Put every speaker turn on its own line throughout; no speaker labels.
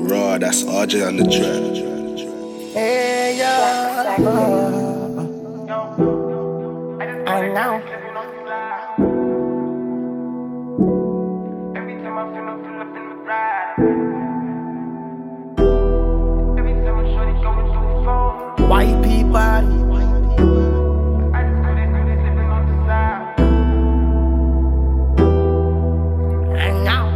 Raw, that's RJ on the track.
Hey, yo. I know.
Every time I pull up in the ride. Every time I shorty going through the phone.
White people.
I just know that niggas living on the side.
I know.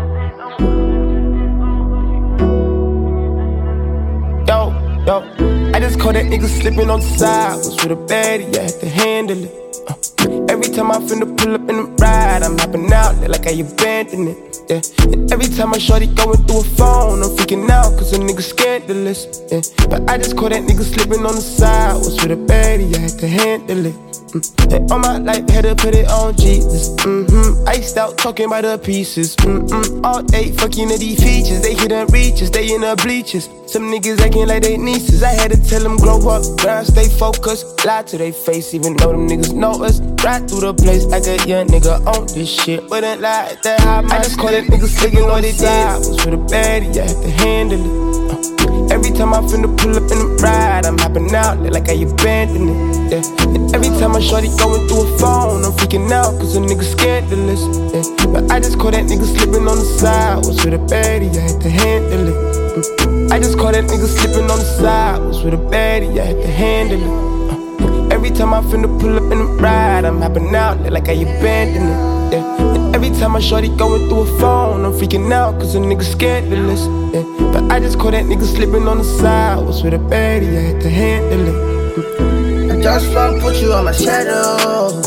Yo, I just caught that nigga slipping on the side. Was with a baddie, I had to handle it. Every time I finna pull up in the ride, I'm hopping out there like I abandoned it. Yeah. And every time I shorty going through a phone, I'm freaking out cause a nigga scandalous. Yeah. But I just caught that nigga slipping on the side. Was with a baddie, I had to handle it. And all my life, had to put it on Jesus. Iced out, talking about the pieces. All day, fucking of these features. They hidden reaches, they in the bleachers. Some niggas acting like they nieces. I had to tell them grow up, grind, stay focused. Lie to they face, even though them niggas know us. Ride through the place like a young nigga on this shit. Wouldn't lie at that high. I just caught that nigga slicking on the side. Was with a baddie, I had to handle it. Every time I finna pull up in the ride, I'm hopping out there like I abandoned it. Yeah. And every time I shorty going through a phone, I'm freaking out cause a nigga scandalous. Yeah. But I just caught that nigga slipping on the side. Was with a baddie, I had to handle it. I just caught that nigga slipping on the side. Was with a baddie, I had to handle it. Every time I finna pull up in the ride, I'm hopping out there like I abandoned it. Yeah. And every time I shorty going through a phone, I'm freaking out cause a nigga scandalous. Yeah. But I just caught that nigga slipping on the side. Was with a baddie, I had to handle it.
I just wanna put you on my shadow.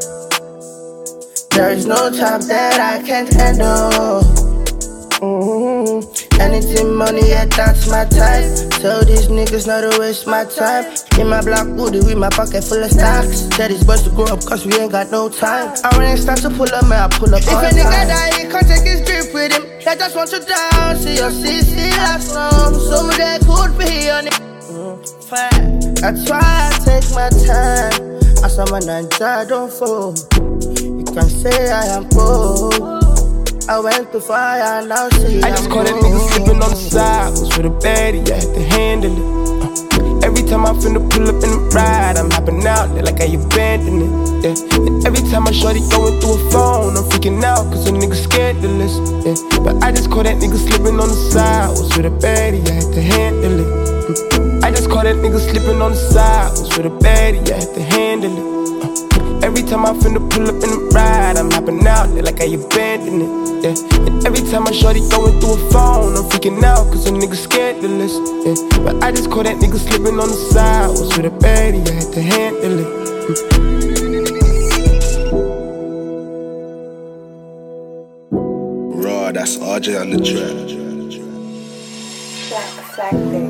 There is no time that I can't handle. Anything money, yeah, that's my type. Tell these niggas not to waste my time. In my black hoodie with my pocket full of stacks. Tell these boys to grow up cause we ain't got no time. I when it starts to pull up, man, I pull up. If a nigga die, he can't take his drip with him. I just want you down, see your CC last long. Some of that could be on it. That's why I take my time. As I'm a ninja, don't fall. You can say I am cold. I went too far, and now see
I just caught that nigga slipping on the side. Was with a baddie, I had to handle it. Every time I finna pull up in the ride, I'm hopping out there like I abandoned it. Yeah. And every time I shorty going through a phone, I'm freaking out cause a nigga scandalous. Yeah. But I just caught that nigga slipping on the side. Was with a baddie, I had to handle it. I just caught that nigga slipping on the side. Was with a baddie, I had to handle it. Every time I finna pull up in the ride, I'm hopping out there like I abandoned it. Yeah. And every time I shorty going through a phone, I'm freaking out cause a nigga scandalous. Yeah. But I just caught that nigga slipping on the side. Was with a baddie, I had to handle it.
Raw, that's RJ on the track.
Black Flag.